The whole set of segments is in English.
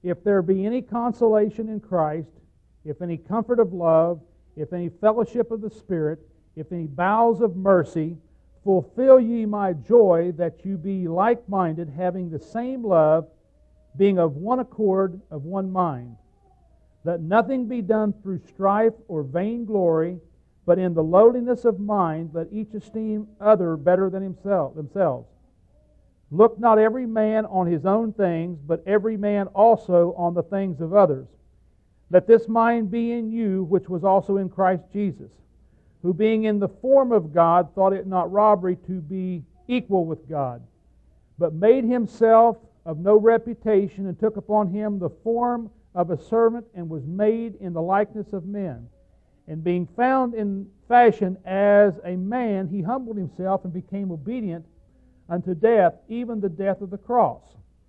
if there be any consolation in Christ, if any comfort of love, if any fellowship of the Spirit, if any bowels of mercy, fulfill ye my joy, that you be like-minded, having the same love, being of one accord, of one mind. Let nothing be done through strife or vainglory, but in the lowliness of mind let each esteem other better than themselves. Look not every man on his own things, but every man also on the things of others. Let this mind be in you, which was also in Christ Jesus, who being in the form of God thought it not robbery to be equal with God, but made himself of no reputation, and took upon him the form of a servant, and was made in the likeness of men. And being found in fashion as a man, he humbled himself and became obedient unto death, even the death of the cross.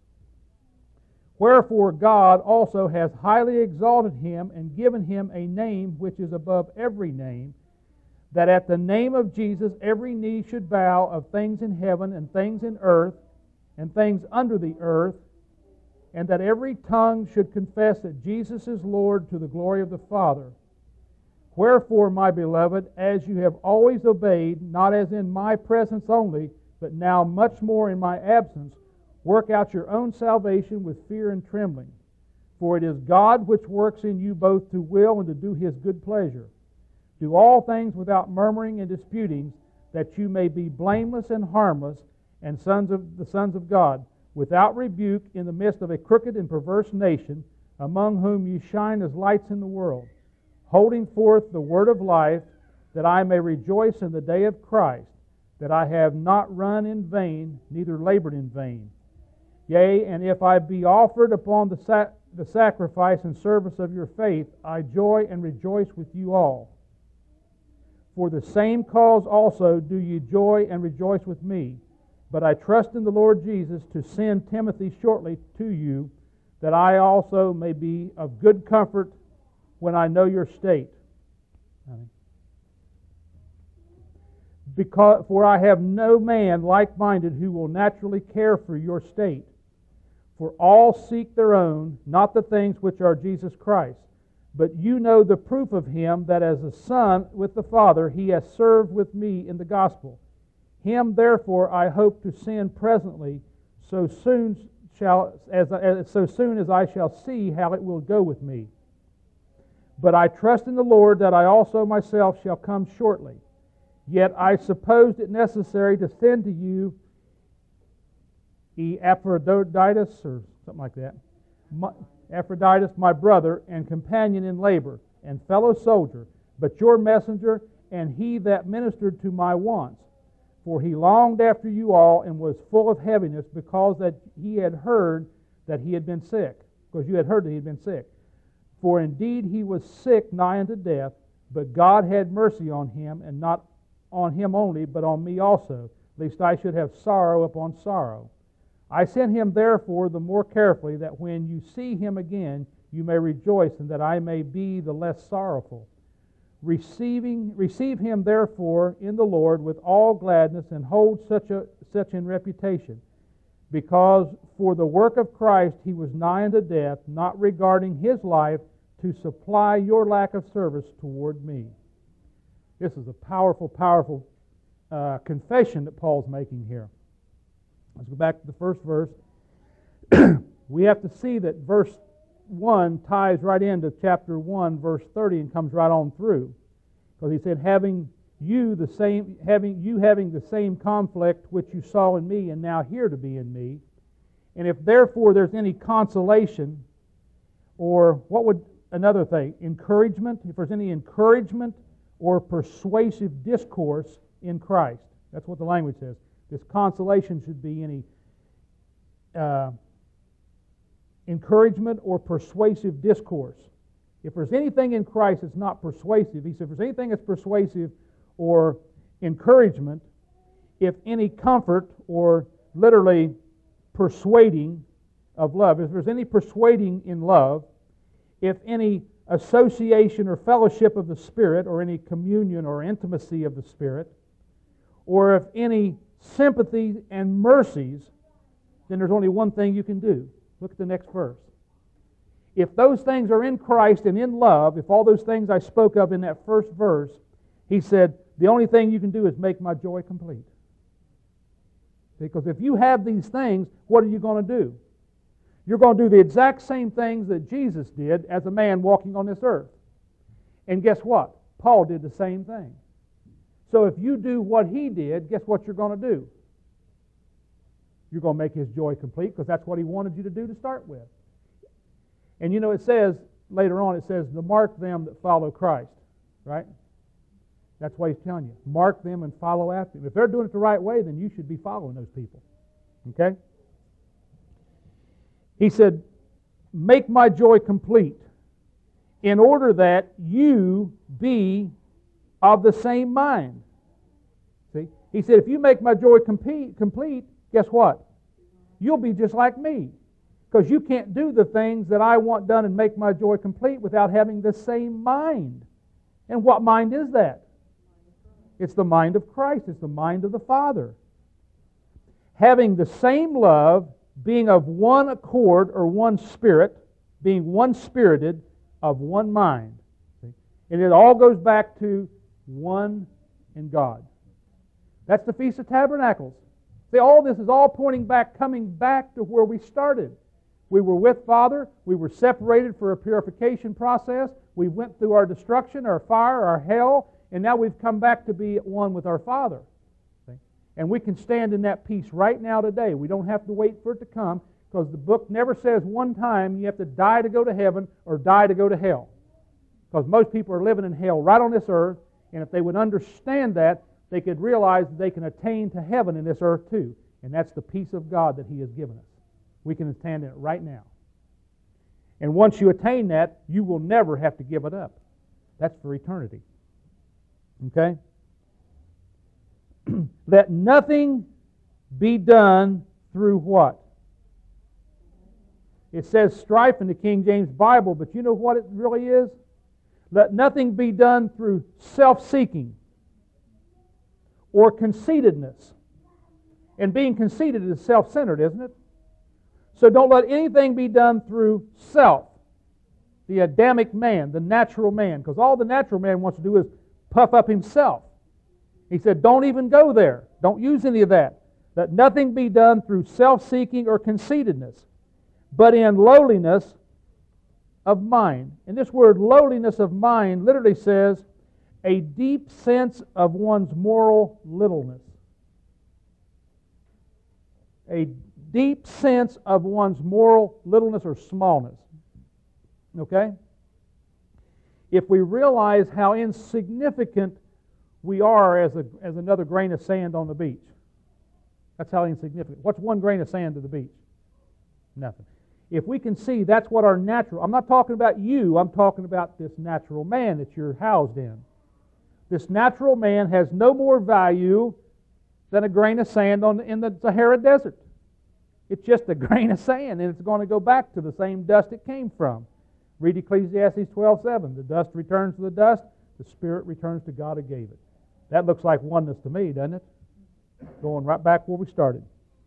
Wherefore God also hath highly exalted him, and given him a name which is above every name, that at the name of Jesus every knee should bow, of things in heaven and things in earth and things under the earth, and that every tongue should confess that Jesus is Lord, to the glory of the Father. Wherefore, my beloved, as you have always obeyed, not as in my presence only, but now much more in my absence, work out your own salvation with fear and trembling. For it is God which works in you both to will and to do His good pleasure. Do all things without murmuring and disputings, that you may be blameless and harmless, and the sons of God, without rebuke, in the midst of a crooked and perverse nation, among whom you shine as lights in the world, holding forth the word of life, that I may rejoice in the day of Christ, that I have not run in vain, neither labored in vain. Yea, and if I be offered upon the sacrifice and service of your faith, I joy and rejoice with you all. For the same cause also do ye joy and rejoice with me. But I trust in the Lord Jesus to send Timothy shortly to you, that I also may be of good comfort when I know your state. For I have no man like-minded who will naturally care for your state. For all seek their own, not the things which are Jesus Christ. But you know the proof of him, that as a son with the Father, he has served with me in the gospel. Him therefore I hope to send presently, so soon as I shall see how it will go with me. But I trust in the Lord that I also myself shall come shortly. Yet I supposed it necessary to send to you Epaphroditus, or something like that, Epaphroditus, my brother and companion in labor and fellow soldier, but your messenger, and he that ministered to my wants. For he longed after you all, and was full of heaviness, because that he had heard that he had been sick. Because you had heard that he had been sick. For indeed he was sick nigh unto death, but God had mercy on him, and not on him only, but on me also, lest I should have sorrow upon sorrow. I sent him therefore the more carefully, that when you see him again, you may rejoice, and that I may be the less sorrowful. Receive him therefore in the Lord with all gladness, and hold such in reputation, because for the work of Christ he was nigh unto death, not regarding his life, to supply your lack of service toward me. This is a powerful, powerful confession that Paul's making here. Let's go back to the first verse. We have to see that verse 1 ties right into chapter 1, verse 30, and comes right on through. Because he said, having the same conflict which you saw in me, and now here to be in me. And if therefore there's any consolation, or what would another thing, encouragement, if there's any encouragement or persuasive discourse in Christ. That's what the language says. This consolation should be any encouragement or persuasive discourse. If there's anything in Christ that's not persuasive, he said, if there's anything that's persuasive or encouragement, if any comfort or literally persuading of love, if there's any persuading in love, if any association or fellowship of the Spirit, or any communion or intimacy of the Spirit, or if any sympathy and mercies, then there's only one thing you can do. Look at the next verse. if those things are in Christ and in love, if all those things I spoke of in that first verse, he said, the only thing you can do is make my joy complete. Because if you have these things, what are you going to do? You're going to do the exact same things that Jesus did as a man walking on this earth. And guess what? Paul did the same thing. So if you do what he did, guess what you're going to do? You're going to make his joy complete, because that's what he wanted you to do to start with. And you know, it says, later on, it says, to mark them that follow Christ. Right? That's what he's telling you. Mark them and follow after them. If they're doing it the right way, then you should be following those people. Okay? He said, make my joy complete, in order that you be of the same mind. See? He said, if you make my joy complete, guess what? You'll be just like me. Because you can't do the things that I want done and make my joy complete without having the same mind. And what mind is that? It's the mind of Christ. It's the mind of the Father. Having the same love, being of one accord or one spirit, being one-spirited, of one mind. See? And it all goes back to one in God. That's the Feast of Tabernacles. See, all this is all pointing back, coming back to where we started. We were with Father. We were separated for a purification process. We went through our destruction, our fire, our hell, and now we've come back to be at one with our Father. See? And we can stand in that peace right now today. We don't have to wait for it to come, because the book never says one time you have to die to go to heaven or die to go to hell. Because most people are living in hell right on this earth, and if they would understand that, they could realize that they can attain to heaven in this earth too. And that's the peace of God that He has given us. We can attain it right now. And once you attain that, you will never have to give it up. That's for eternity. Okay? Let nothing be done through what? It says strife in the King James Bible, but you know what it really is? Let nothing be done through self-seeking or conceitedness. And being conceited is self-centered, isn't it? So don't let anything be done through self, the Adamic man, the natural man, because all the natural man wants to do is puff up himself. He said, don't even go there. Don't use any of that. Let nothing be done through self-seeking or conceitedness, but in lowliness of mind. And this word lowliness of mind literally says a deep sense of one's moral littleness. A deep sense of one's moral littleness or smallness. Okay? If we realize how insignificant we are as another grain of sand on the beach. That's how insignificant. What's one grain of sand to the beach? Nothing. If we can see that's what our natural... I'm not talking about you. I'm talking about this natural man that you're housed in. This natural man has no more value than a grain of sand in the Sahara Desert. It's just a grain of sand, and it's going to go back to the same dust it came from. Read Ecclesiastes 12:7. The dust returns to the dust. The spirit returns to God who gave it. That looks like oneness to me, doesn't it? Going right back where we started.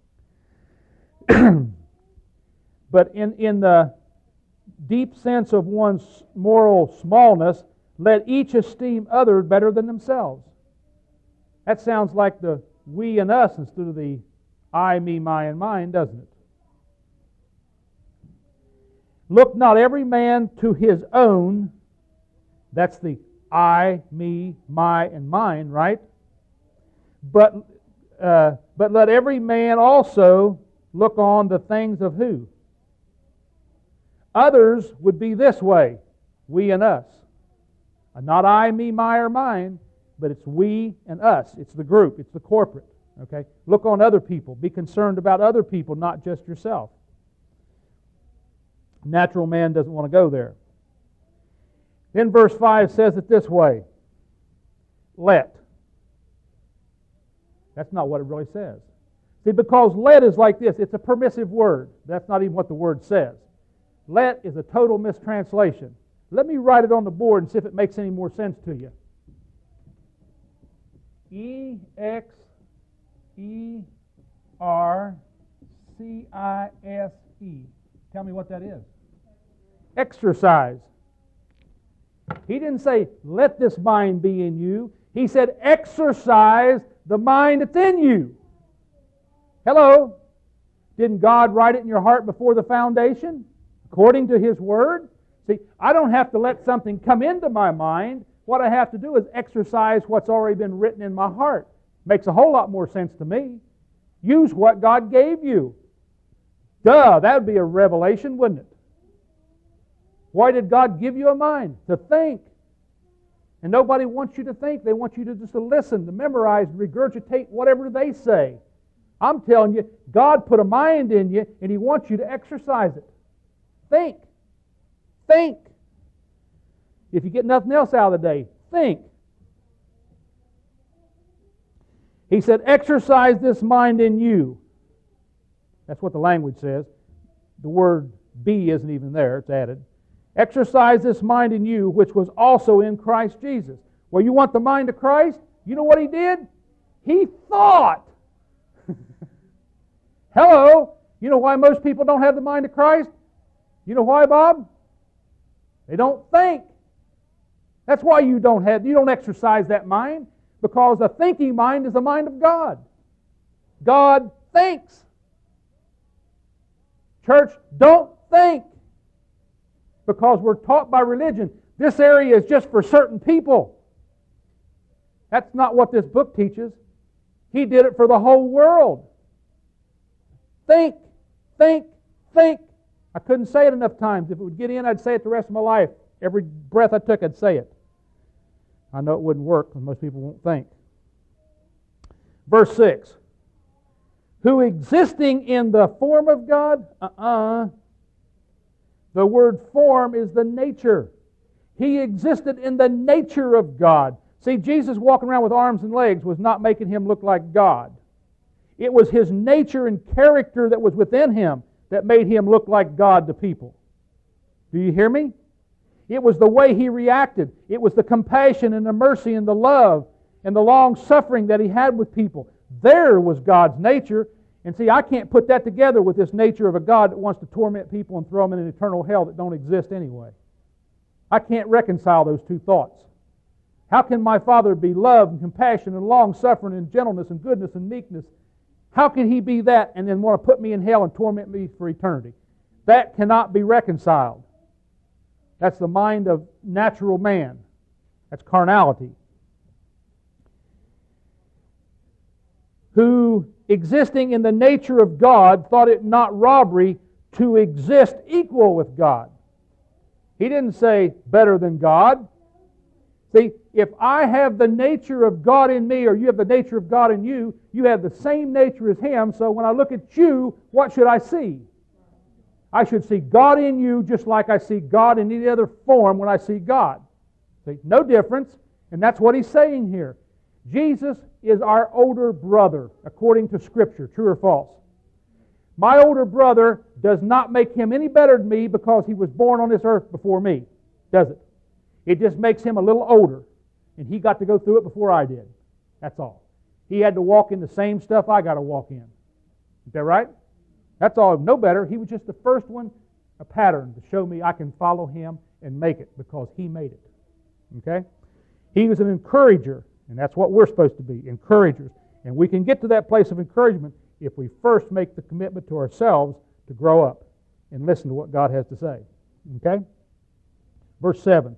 But in the deep sense of one's moral smallness, let each esteem others better than themselves. That sounds like the we and us instead of the I, me, my, and mine, doesn't it? Look not every man to his own. That's the I, me, my, and mine, right? But let every man also look on the things of who? Others would be this way, we and us. Not I, me, my, or mine, but it's we and us. It's the group. It's the corporate. Okay? Look on other people. Be concerned about other people, not just yourself. Natural man doesn't want to go there. Then verse 5 says it this way. Let. That's not what it really says. See, because let is like this. It's a permissive word. That's not even what the word says. Let is a total mistranslation. Let me write it on the board and see if it makes any more sense to you. E-X-E-R-C-I-S-E. Tell me what that is. Exercise. He didn't say, let this mind be in you. He said, exercise the mind that's in you. Hello? Didn't God write it in your heart before the foundation? According to His Word? See, I don't have to let something come into my mind. What I have to do is exercise what's already been written in my heart. Makes a whole lot more sense to me. Use what God gave you. Duh, that would be a revelation, wouldn't it? Why did God give you a mind? To think. And nobody wants you to think. They want you to just listen, to memorize, regurgitate whatever they say. I'm telling you, God put a mind in you, and He wants you to exercise it. Think. Think. If you get nothing else out of the day, think. He said, exercise this mind in you. That's what the language says. The word be isn't even there, it's added. Exercise this mind in you, which was also in Christ Jesus. Well, you want the mind of Christ? You know what He did? He thought. Hello? You know why most people don't have the mind of Christ? You know why, Bob? They don't think. That's why you don't exercise that mind, because a thinking mind is the mind of God. God thinks. Church, don't think. Because we're taught by religion, this area is just for certain people. That's not what this book teaches. He did it for the whole world. Think, think, think. I couldn't say it enough times. If it would get in, I'd say it the rest of my life. Every breath I took, I'd say it. I know it wouldn't work because most people won't think. Verse 6. Who existing in the form of God? The word form is the nature. He existed in the nature of God. See, Jesus walking around with arms and legs was not making Him look like God. It was His nature and character that was within Him that made Him look like God to people. Do you hear me? It was the way He reacted. It was the compassion and the mercy and the love and the long suffering that He had with people. There was God's nature. And see, I can't put that together with this nature of a God that wants to torment people and throw them in an eternal hell that don't exist anyway. I can't reconcile those two thoughts. How can my Father be love and compassion and long-suffering and gentleness and goodness and meekness? How can He be that and then want to put me in hell and torment me for eternity? That cannot be reconciled. That's the mind of natural man. That's carnality. Who, existing in the nature of God, thought it not robbery to exist equal with God. He didn't say better than God. See, if I have the nature of God in me, or you have the nature of God in you, you have the same nature as Him, so when I look at you, what should I see? I should see God in you just like I see God in any other form when I see God. See, no difference, and that's what He's saying here. Jesus is our older brother, according to Scripture. True or false? My older brother does not make him any better than me because he was born on this earth before me, does it? It just makes him a little older, and he got to go through it before I did. That's all. He had to walk in the same stuff I got to walk in. Is that right? That's all. No better. He was just the first one, a pattern to show me I can follow him and make it because he made it. Okay? He was an encourager. And that's what we're supposed to be, encouragers. And we can get to that place of encouragement if we first make the commitment to ourselves to grow up and listen to what God has to say. Okay? Verse 7.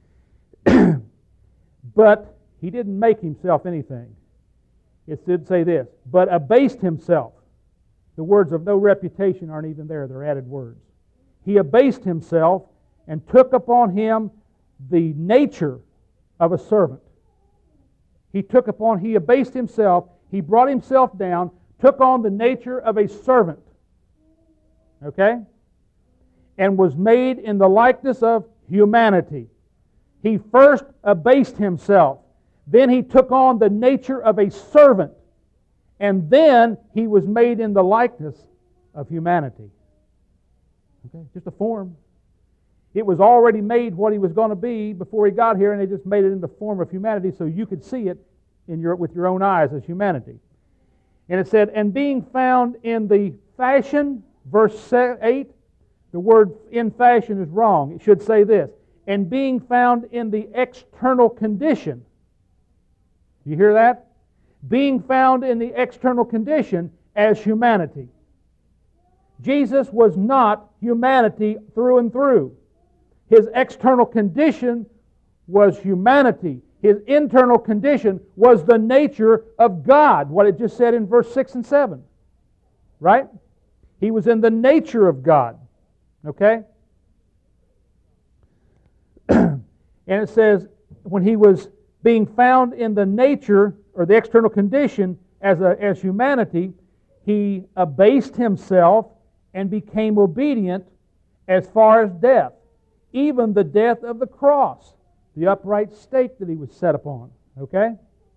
But He didn't make Himself anything. It did say this, but abased Himself. The words of no reputation aren't even there, they're added words. He abased Himself and took upon Him the nature of a servant. He abased Himself, He brought Himself down, took on the nature of a servant. Okay? And was made in the likeness of humanity. He first abased Himself. Then He took on the nature of a servant. And then He was made in the likeness of humanity. Okay? Just a form. It was already made what He was going to be before He got here, and they just made it in the form of humanity so you could see it with your own eyes as humanity. And it said, and being found in the fashion, verse 8, The word in fashion is wrong. It should say this, and being found in the external condition. You hear that? Being found in the external condition as humanity. Jesus was not humanity through and through. His external condition was humanity. His internal condition was the nature of God, what it just said in verse 6 and 7. Right? He was in the nature of God. Okay? And it says, when He was being found in the nature, or the external condition as humanity, He abased Himself and became obedient as far as death, even the death of the cross, the upright stake that He was set upon. Okay?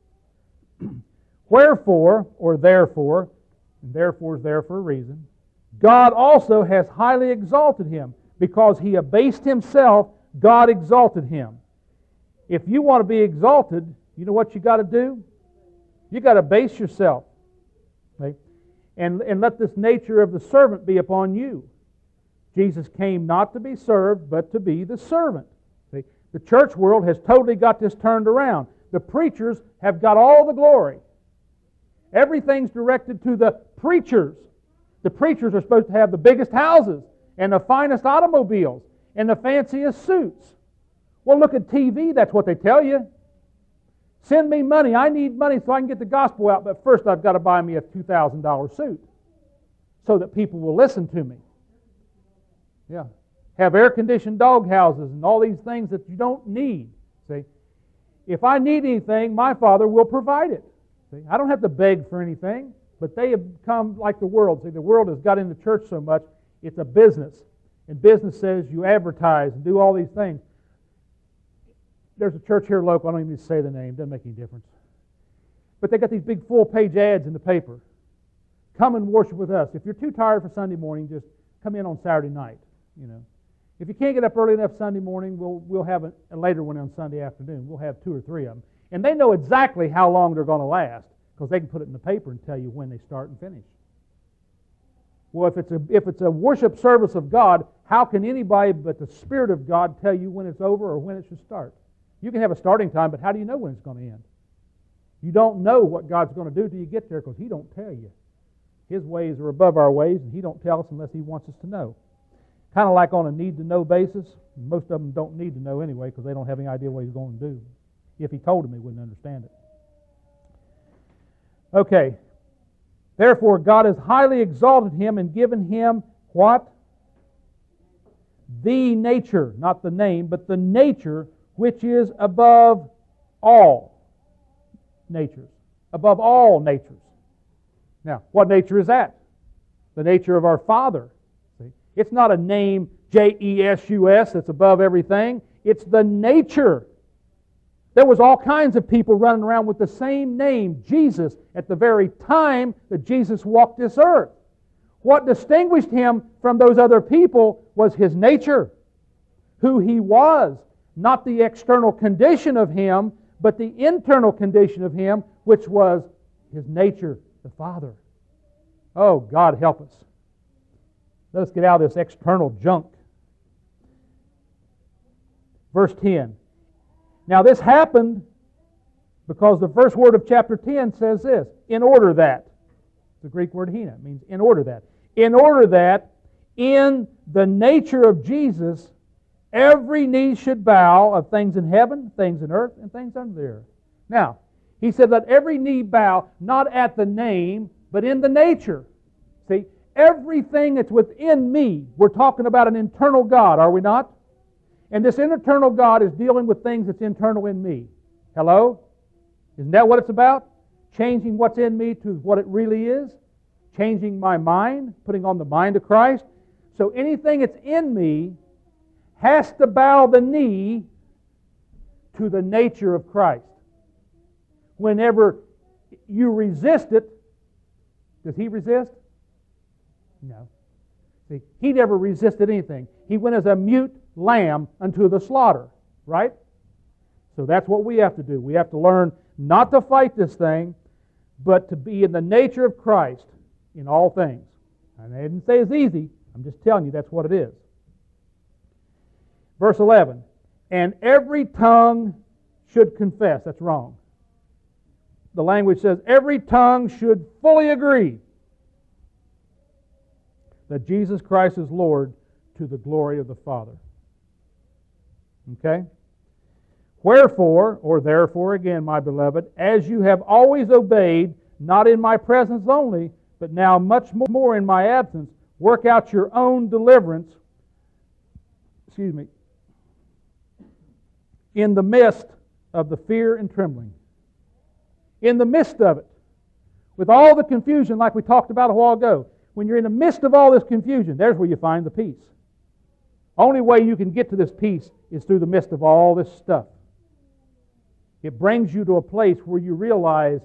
Wherefore, or therefore, and therefore is there for a reason, God also has highly exalted Him. Because He abased Himself, God exalted Him. If you want to be exalted, you know what you got to do? You got to abase yourself. Okay? And let this nature of the servant be upon you. Jesus came not to be served, but to be the servant. See? The church world has totally got this turned around. The preachers have got all the glory. Everything's directed to the preachers. The preachers are supposed to have the biggest houses and the finest automobiles and the fanciest suits. Well, look at TV, that's what they tell you. Send me money. I need money so I can get the gospel out, but first I've got to buy me a $2,000 suit so that people will listen to me. Yeah. Have air-conditioned dog houses and all these things that you don't need. See? If I need anything, my Father will provide it. See? I don't have to beg for anything, but they have become like the world. See, the world has got into church so much, it's a business. And business says you advertise and do all these things. There's a church here local, I don't even need to say the name, doesn't make any difference. But they got these big full-page ads in the paper. Come and worship with us. If you're too tired for Sunday morning, just come in on Saturday night. You know, if you can't get up early enough Sunday morning, we'll have a later one on Sunday afternoon. We'll have 2 or 3 of them. And they know exactly how long they're going to last because they can put it in the paper and tell you when they start and finish. Well, if it's a worship service of God, how can anybody but the Spirit of God tell you when it's over or when it should start? You can have a starting time, but how do you know when it's going to end? You don't know what God's going to do till you get there because He don't tell you. His ways are above our ways, and He don't tell us unless He wants us to know. Kind of like on a need-to-know basis. Most of them don't need to know anyway because they don't have any idea what He's going to do. If He told them, they wouldn't understand it. Okay. Therefore, God has highly exalted Him and given Him what? The nature, not the name, but the nature which is above all natures. Above all natures. Now, what nature is that? The nature of our Father. See? It's not a name, J-E-S-U-S, that's above everything. It's the nature. There was all kinds of people running around with the same name, Jesus, at the very time that Jesus walked this earth. What distinguished Him from those other people was His nature, who He was. Not the external condition of Him, but the internal condition of Him, which was His nature, the Father. Oh, God help us. Let us get out of this external junk. Verse 10. Now this happened because the first word of chapter 10 says this, in order that. The Greek word hina means in order that. In order that in the nature of Jesus, every knee should bow of things in heaven, things in earth, and things under the earth. Now, He said, let every knee bow, not at the name, but in the nature. See, everything that's within me, we're talking about an internal God, are we not? And this internal God is dealing with things that's internal in me. Hello? Isn't that what it's about? Changing what's in me to what it really is? Changing my mind, putting on the mind of Christ. So anything that's in me has to bow the knee to the nature of Christ. Whenever you resist it, does He resist? No. See, He never resisted anything. He went as a mute lamb unto the slaughter, right? So that's what we have to do. We have to learn not to fight this thing, but to be in the nature of Christ in all things. And I didn't say it's easy. I'm just telling you that's what it is. Verse 11. And every tongue should confess. That's wrong. The language says every tongue should fully agree that Jesus Christ is Lord to the glory of the Father. Okay? Wherefore, or therefore again, my beloved, as you have always obeyed, not in my presence only, but now much more in my absence, work out your own deliverance, in the midst of the fear and trembling. In the midst of it, with all the confusion like we talked about a while ago, when you're in the midst of all this confusion, there's where you find the peace. Only way you can get to this peace is through the midst of all this stuff. It brings you to a place where you realize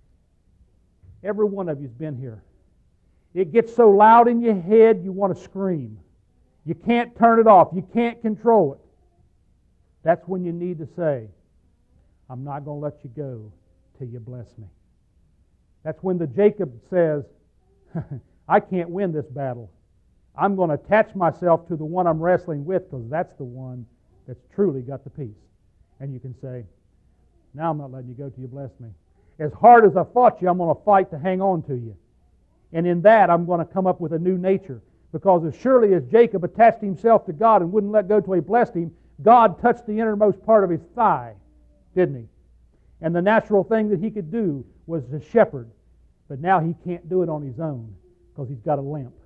every one of you's been here. It gets so loud in your head you want to scream. You can't turn it off. You can't control it. That's when you need to say, I'm not going to let you go till you bless me. That's when the Jacob says, I can't win this battle. I'm going to attach myself to the one I'm wrestling with because that's the one that's truly got the peace. And you can say, now I'm not letting you go till you bless me. As hard as I fought you, I'm going to fight to hang on to you. And in that, I'm going to come up with a new nature. Because as surely as Jacob attached himself to God and wouldn't let go till he blessed him, God touched the innermost part of his thigh, didn't he? And the natural thing that he could do was to shepherd. But now he can't do it on his own because he's got a limp.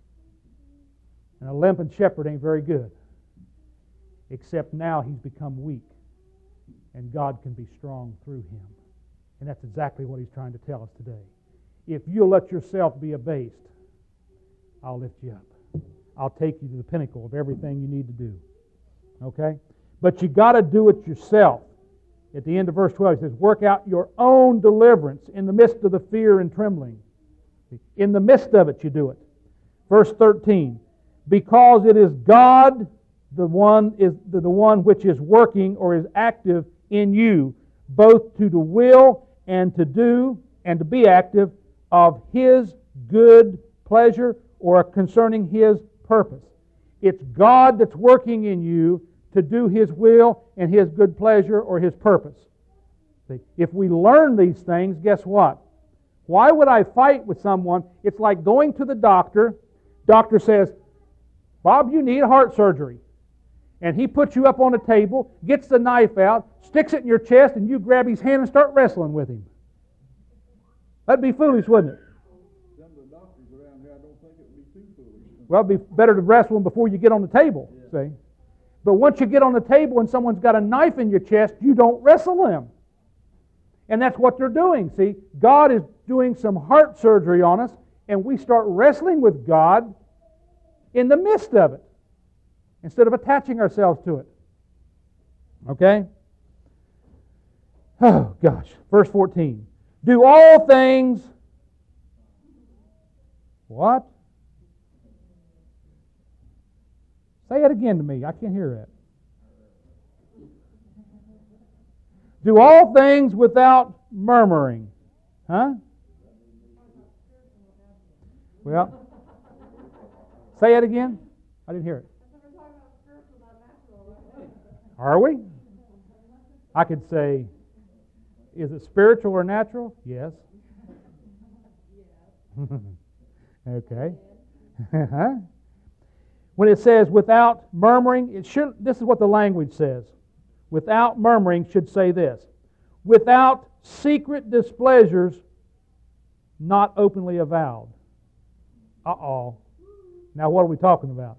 And a limping shepherd ain't very good. Except now he's become weak. And God can be strong through him. And that's exactly what he's trying to tell us today. If you'll let yourself be abased, I'll lift you up. I'll take you to the pinnacle of everything you need to do. Okay? But you got to do it yourself. At the end of verse 12, he says, work out your own deliverance in the midst of the fear and trembling. In the midst of it, you do it. Verse 13, because it is God, the one which is working or is active in you, both to the will and to do and to be active of His good pleasure or concerning His purpose. It's God that's working in you to do His will and His good pleasure or His purpose. See, if we learn these things, guess what? Why would I fight with someone? It's like going to the doctor. Doctor says, Bob, you need heart surgery. And he puts you up on a table, gets the knife out, sticks it in your chest, and you grab his hand and start wrestling with him. That'd be foolish, wouldn't it? Some of the doctors around here, I don't think it would be too foolish. Well, it'd be better to wrestle them before you get on the table, see? But once you get on the table and someone's got a knife in your chest, you don't wrestle them. And that's what they're doing, see? God is doing some heart surgery on us, and we start wrestling with God in the midst of it, instead of attaching ourselves to it. Okay? Oh, gosh. Verse 14. Do all things... What? Say it again to me. I can't hear that. Do all things without murmuring. Huh? Well, say it again. I didn't hear it. Are we? I could say, is it spiritual or natural? Yes. Okay. When it says without murmuring, this is what the language says. Without murmuring should say this. Without secret displeasures not openly avowed. Uh-oh. Now what are we talking about?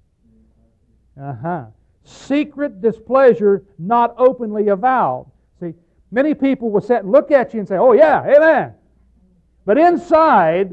Secret displeasure not openly avowed. See, many people will sit and look at you and say, oh yeah, amen. But inside,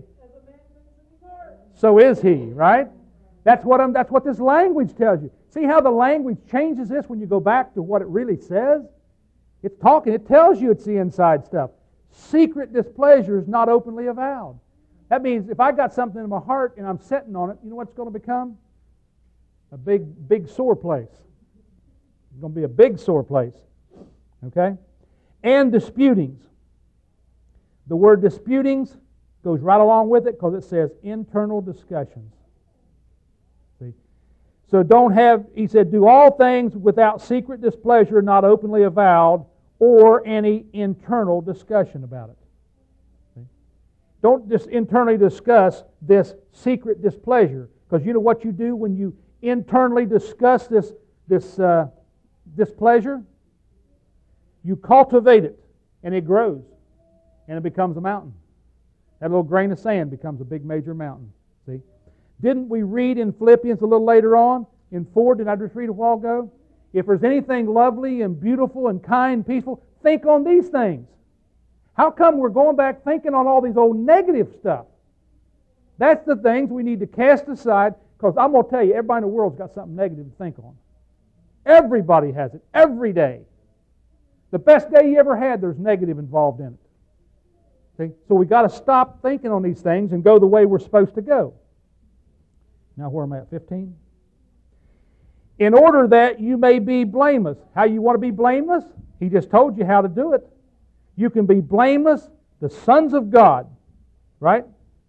so is he, right? That's what this language tells you. See how the language changes this when you go back to what it really says? It's talking, it tells you it's the inside stuff. Secret displeasure is not openly avowed. That means if I got something in my heart and I'm sitting on it, you know what it's going to become? A big sore place. It's going to be a big sore place. Okay? And disputings. The word disputings goes right along with it because it says internal discussions. See? So don't have, he said, do all things without secret displeasure, not openly avowed, or any internal discussion about it. See? Don't just internally discuss this secret displeasure, because you know what you do when you internally discuss this displeasure? You cultivate it, and it grows, and it becomes a mountain. That little grain of sand becomes a big major mountain. See? Didn't we read in Philippians a little later on, in 4, did I just read a while ago? If there's anything lovely and beautiful and kind, peaceful, think on these things. How come we're going back thinking on all these old negative stuff? That's the things we need to cast aside, because I'm going to tell you, everybody in the world's got something negative to think on. Everybody has it, every day. The best day you ever had, there's negative involved in it. See? So we've got to stop thinking on these things and go the way we're supposed to go. Now where am I at? 15? In order that you may be blameless. How you want to be blameless? He just told you how to do it. You can be blameless, the sons of God. Right?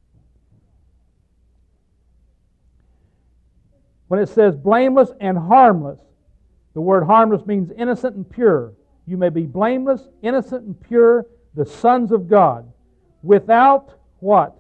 When it says blameless and harmless, the word harmless means innocent and pure. You may be blameless, innocent and pure, the sons of God. Without what?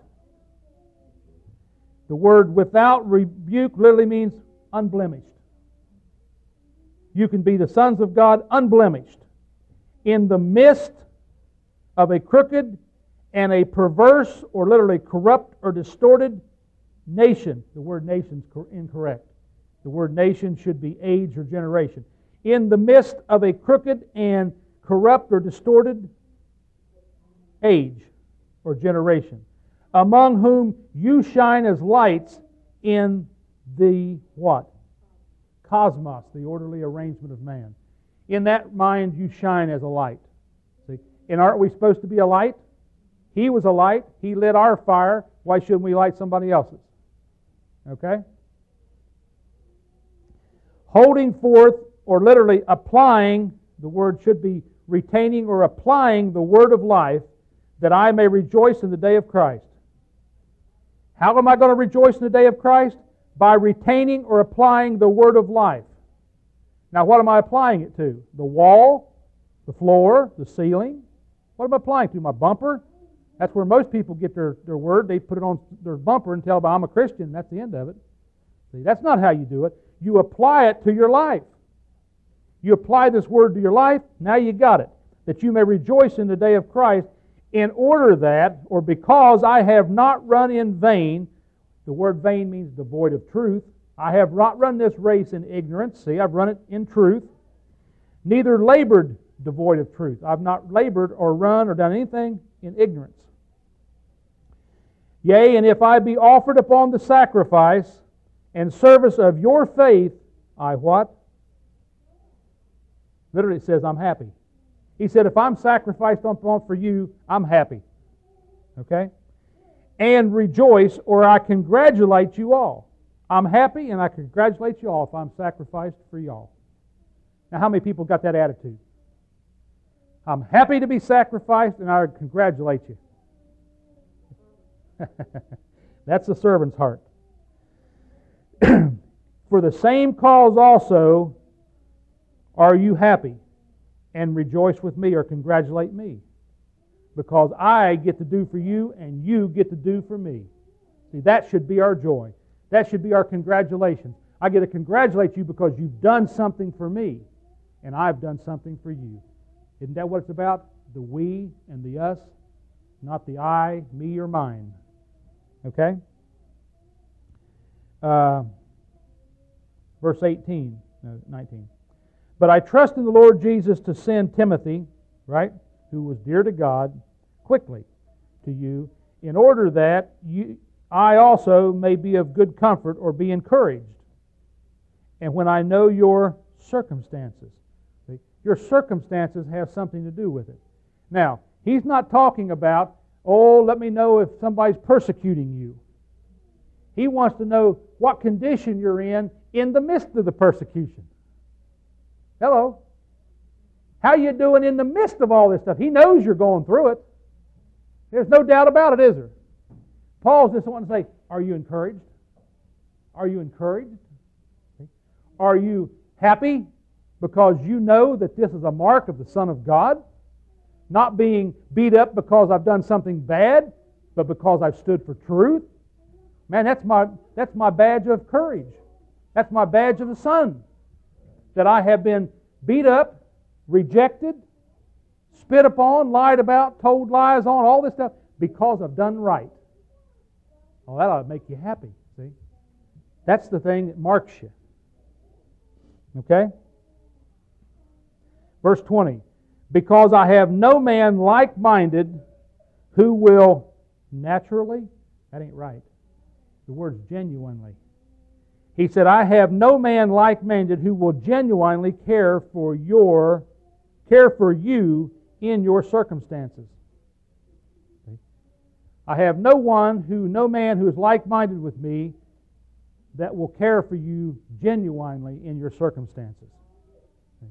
The word without rebuke literally means unblemished. You can be the sons of God unblemished in the midst of a crooked and a perverse, or literally corrupt or distorted nation. The word nation is incorrect. The word nation should be age or generation. In the midst of a crooked and corrupt or distorted age or generation, among whom you shine as lights in the what? Cosmos, the orderly arrangement of man. In that mind you shine as a light. See? And aren't we supposed to be a light? He was a light. He lit our fire. Why shouldn't we light somebody else's? Okay? Holding forth, or literally applying, the word should be retaining or applying the word of life, that I may rejoice in the day of Christ. How am I going to rejoice in the day of Christ? By retaining or applying the word of life. Now what am I applying it to? The wall, the floor, the ceiling? What am I applying to? My bumper? That's where most people get their word. They put it on their bumper and tell them, I'm a Christian. That's the end of it. See, that's not how you do it. You apply it to your life. You apply this word to your life, now you got it. That you may rejoice in the day of Christ, in order that, or because I have not run in vain. The word vain means devoid of truth. I have not run this race in ignorance. See, I've run it in truth. Neither labored devoid of truth. I've not labored or run or done anything in ignorance. Yea, and if I be offered upon the sacrifice and service of your faith, I what? Literally it says, I'm happy. He said, if I'm sacrificed on for you, I'm happy. Okay? And rejoice, or I congratulate you all. I'm happy and I congratulate you all if I'm sacrificed for y'all. Now, how many people got that attitude? I'm happy to be sacrificed and I congratulate you. That's the servant's heart. For the same cause also are you happy, and rejoice with me or congratulate me, because I get to do for you and you get to do for me. See, that should be our joy. That should be our congratulations. I get to congratulate you because you've done something for me and I've done something for you. Isn't that what it's about? The we and the us, not the I, me, or mine. Okay? Verse 19. But I trust in the Lord Jesus to send Timothy, right, who was dear to God, quickly to you, in order that I also may be of good comfort or be encouraged. And when I know your circumstances. See, your circumstances have something to do with it. Now, he's not talking about, oh, let me know if somebody's persecuting you. He wants to know what condition you're in the midst of the persecution. Hello? How you doing in the midst of all this stuff? He knows you're going through it. There's no doubt about it, is there? Paul's just wanting to say, are you encouraged? Are you encouraged? See? Are you happy because you know that this is a mark of the Son of God? Not being beat up because I've done something bad, but because I've stood for truth? Man, that's my badge of courage. That's my badge of the Son. That I have been beat up, rejected, spit upon, lied about, told lies on, all this stuff, because I've done right. Well, that ought to make you happy, see? That's the thing that marks you. Okay? Verse 20. Because I have no man like-minded who will naturally, that ain't right. The word's genuinely. He said, I have no man like-minded who will genuinely care for you in your circumstances. Okay? I have no man who is like-minded with me that will care for you genuinely in your circumstances. Okay?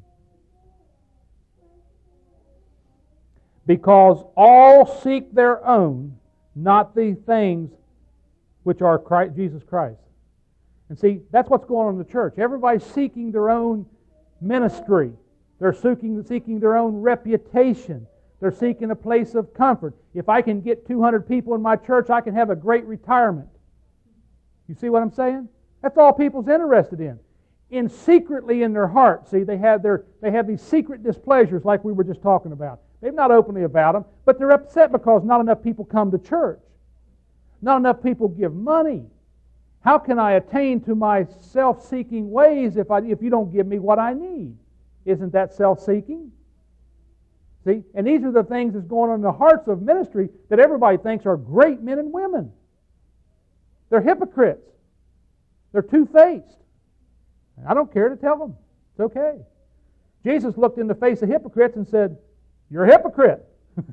Because all seek their own, not the things which are Jesus Christ. And see, that's what's going on in the church. Everybody's seeking their own ministry. They're seeking their own reputation. They're seeking a place of comfort. If I can get 200 people in my church, I can have a great retirement. You see what I'm saying? That's all people's interested in. Secretly in their heart, see, they have these secret displeasures like we were just talking about. They're not openly about them, but they're upset because not enough people come to church. Not enough people give money. How can I attain to my self-seeking ways if you don't give me what I need? Isn't that self-seeking? See? And these are the things that's going on in the hearts of ministry that everybody thinks are great men and women. They're hypocrites. They're two-faced. I don't care to tell them. It's okay. Jesus looked in the face of hypocrites and said, "You're a hypocrite."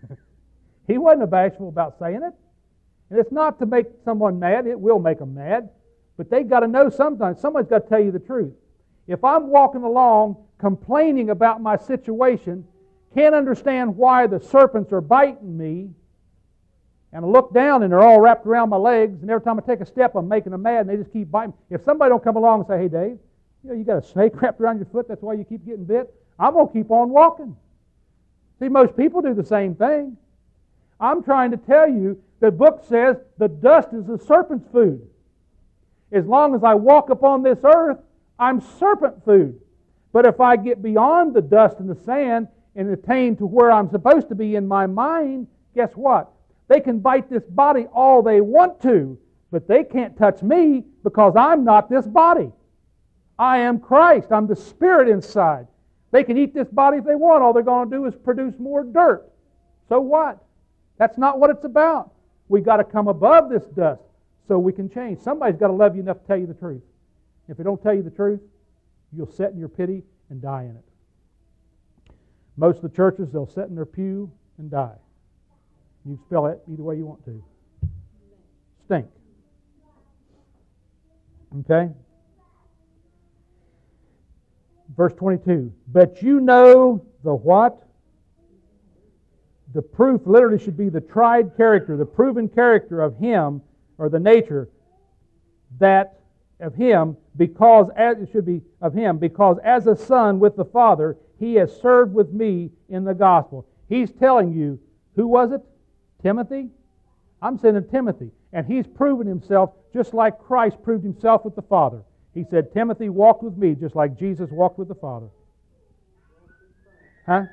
He wasn't bashful about saying it. And it's not to make someone mad. It will make them mad. But they've got to know sometimes. Somebody's got to tell you the truth. If I'm walking along complaining about my situation, can't understand why the serpents are biting me, and I look down and they're all wrapped around my legs, and every time I take a step I'm making them mad and they just keep biting me. If somebody don't come along and say, "Hey Dave, you got a snake wrapped around your foot, that's why you keep getting bit," I'm going to keep on walking. See, most people do the same thing. I'm trying to tell you, the book says the dust is the serpent's food. As long as I walk upon this earth, I'm serpent food. But if I get beyond the dust and the sand and attain to where I'm supposed to be in my mind, guess what? They can bite this body all they want to, but they can't touch me because I'm not this body. I am Christ. I'm the Spirit inside. They can eat this body if they want. All they're going to do is produce more dirt. So what? That's not what it's about. We've got to come above this dust so we can change. Somebody's got to love you enough to tell you the truth. If they don't tell you the truth, you'll sit in your pity and die in it. Most of the churches, they'll sit in their pew and die. You can spell it either way you want to. Stink. Okay? Verse 22. But you know the what? The proof literally should be the tried character, the proven character of Him, or the nature that of Him, because as it should be of Him, because as a son with the Father, He has served with me in the gospel. He's telling you, who was it? Timothy? I'm sending Timothy. And he's proven himself just like Christ proved Himself with the Father. He said, Timothy walked with me just like Jesus walked with the Father. Huh?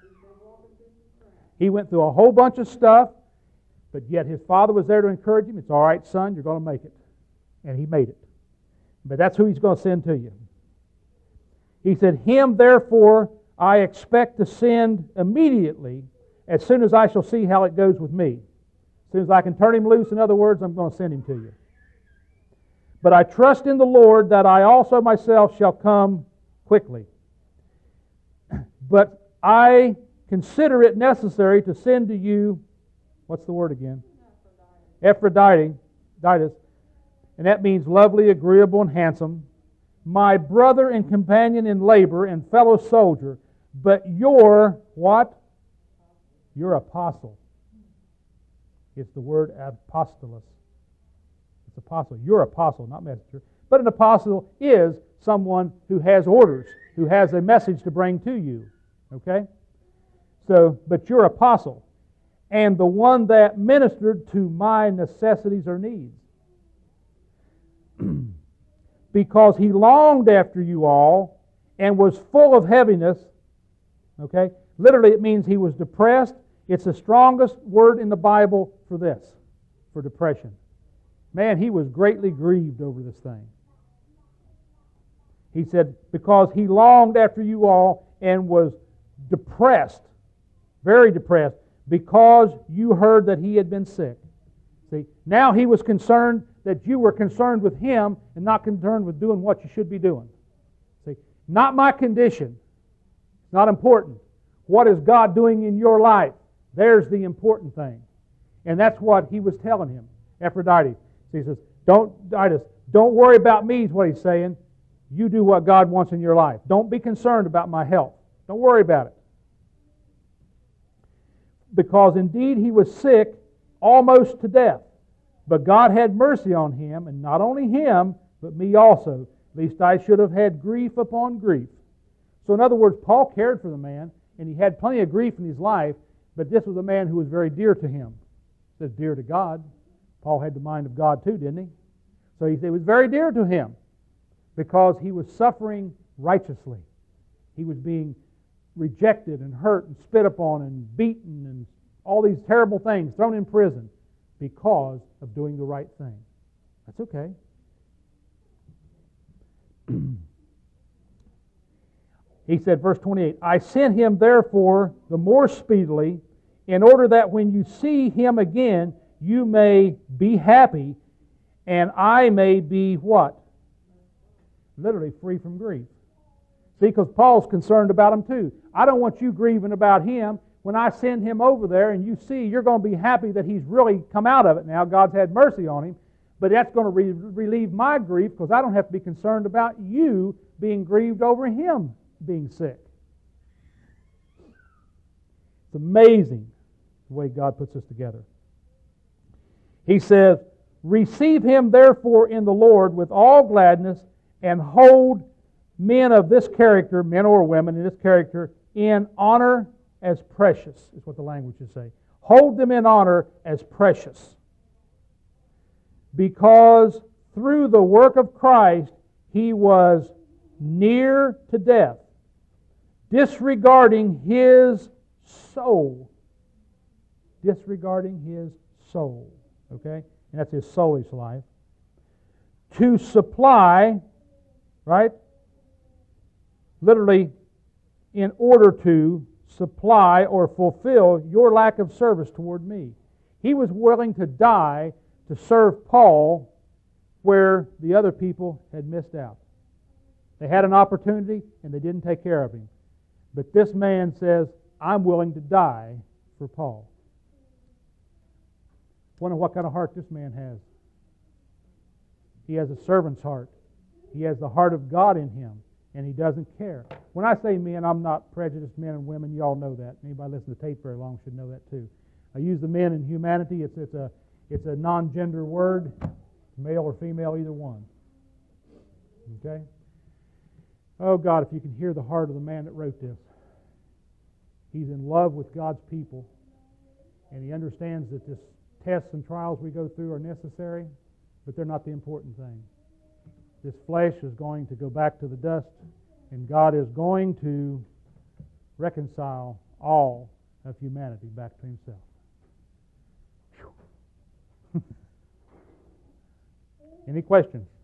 He went through a whole bunch of stuff, but yet his father was there to encourage him. It's all right, son, you're going to make it. And he made it. But that's who He's going to send to you. He said, Him therefore I expect to send immediately as soon as I shall see how it goes with me. As soon as I can turn him loose, in other words, I'm going to send him to you. But I trust in the Lord that I also myself shall come quickly. But I consider it necessary to send to you, what's the word again? Epaphroditus. And that means lovely, agreeable, and handsome. My brother and companion in labor and fellow soldier. But your, what? Your apostle. It's the word apostolos. It's apostle. Your apostle, not messenger. But an apostle is someone who has orders, who has a message to bring to you. Okay? So, but your apostle, and the one that ministered to my necessities or needs. Because he longed after you all and was full of heaviness. Okay? Literally, it means he was depressed. It's the strongest word in the Bible for this, for depression. Man, he was greatly grieved over this thing. He said, because he longed after you all and was depressed, very depressed, because you heard that he had been sick. See, now he was concerned that you were concerned with him and not concerned with doing what you should be doing. See, not my condition. It's not important. What is God doing in your life? There's the important thing. And that's what he was telling him, Epaphroditus. So he says, don't worry about me, is what he's saying. You do what God wants in your life. Don't be concerned about my health. Don't worry about it. Because indeed he was sick almost to death. But God had mercy on him, and not only him, but me also, lest I should have had grief upon grief. So in other words, Paul cared for the man, and he had plenty of grief in his life, but this was a man who was very dear to him. It says dear to God. Paul had the mind of God too, didn't he? So he said it was very dear to him because he was suffering righteously. He was being rejected and hurt and spit upon and beaten and all these terrible things, thrown in prison because of doing the right thing. That's okay. He said, verse 28, I sent him therefore the more speedily, in order that when you see him again, you may be happy, and I may be what? Literally free from grief. See, because Paul's concerned about him too. I don't want you grieving about him. When I send him over there and you see, you're going to be happy that he's really come out of it now. God's had mercy on him. But that's going to relieve my grief because I don't have to be concerned about you being grieved over him being sick. It's amazing the way God puts this together. He says, receive him therefore in the Lord with all gladness, and hold men of this character, men or women in this character, in honor as precious, is what the languages say. Hold them in honor as precious. Because through the work of Christ, he was near to death, disregarding his soul. Disregarding his soul. Okay? And that's his soulish life. To supply, right? Literally, in order to supply or fulfill your lack of service toward me. He was willing to die to serve Paul where the other people had missed out. They had an opportunity and they didn't take care of him. But this man says, I'm willing to die for Paul. Wonder what kind of heart this man has. He has a servant's heart. He has the heart of God in him, and he doesn't care. When I say men, I'm not prejudiced men and women. You all know that. Anybody listen to tape very long should know that too. I use the men in humanity. It's a non-gender word, male or female, either one. Okay? Oh God, if you can hear the heart of the man that wrote this. He's in love with God's people, and he understands that this tests and trials we go through are necessary, but they're not the important thing. This flesh is going to go back to the dust, and God is going to reconcile all of humanity back to himself. Any questions?